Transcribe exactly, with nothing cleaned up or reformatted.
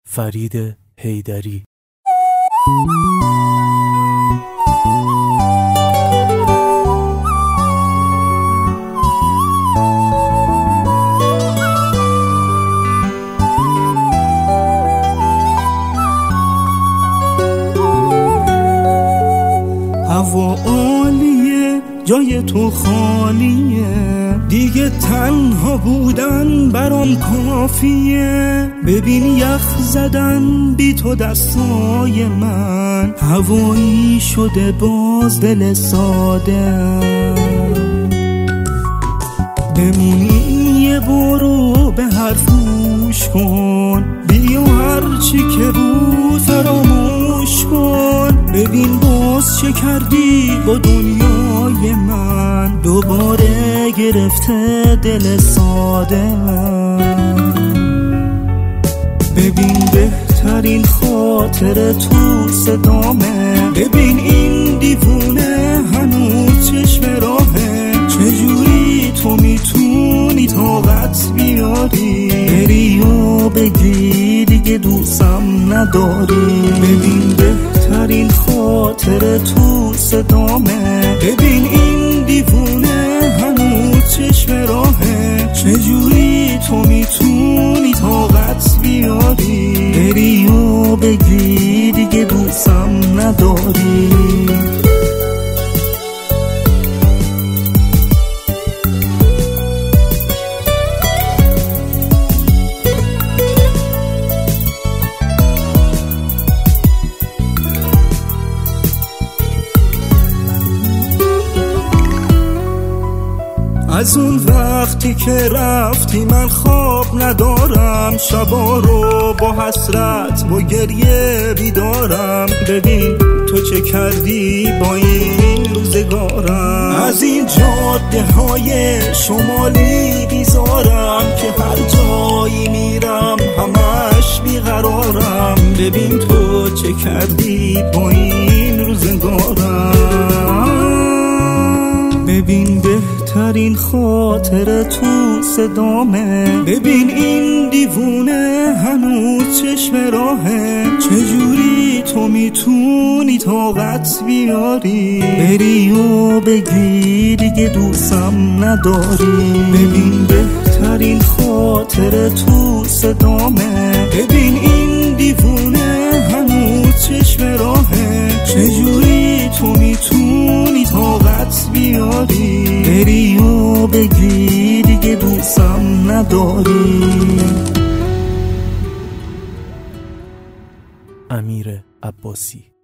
فرید حیدری. هوا عالیه، جای تو خالیه، دیگه تنها بودن برام کافیه. ببین یخ زدن بی تو دستای من، هوایی شده باز دل ساده. بمونی یه برو به حرفوش کن، بیا هرچی که بود فراموش کن. ببین باز چه کردی با دنیای من، دوباره گرفته دل ساده من. ببین بهترین خاطر تو صدامه، ببین این دیوونه هنوز چشم راهه. چجوری تو میتونی طاقت بیاری، بری و بگی دیگه دوستم نداری. ببین بهترین خاطر تو صدامه، ببین این دیوونه هنوز چشم راهه. چجوری تو میتونی طاقت بیاری، بری و بگی دیگه دوستم نداری. از اون وقتی که رفتی من خواب ندارم، شبا رو با حسرت با گریه بیدارم. ببین تو چه کردی با این روزگارم، از این جاده های شمالی بیزارم که هر جایی میرم همش بیقرارم. ببین تو چه کردی با این روزگارم. ببین بهترین خاطر تو صدامه، ببین این دیوونه هنوز چشم راهه. چجوری تو میتونی طاقت بیاری، بری و بگی دیگه دوستم نداری. ببین بهترین خاطر تو صدامه، ببین این دیوونه هنوز چشم راهه. چجوری تو میتونی طاقت بیاری، بری و بگی دیگه دوستم نداری. امیر عباسی.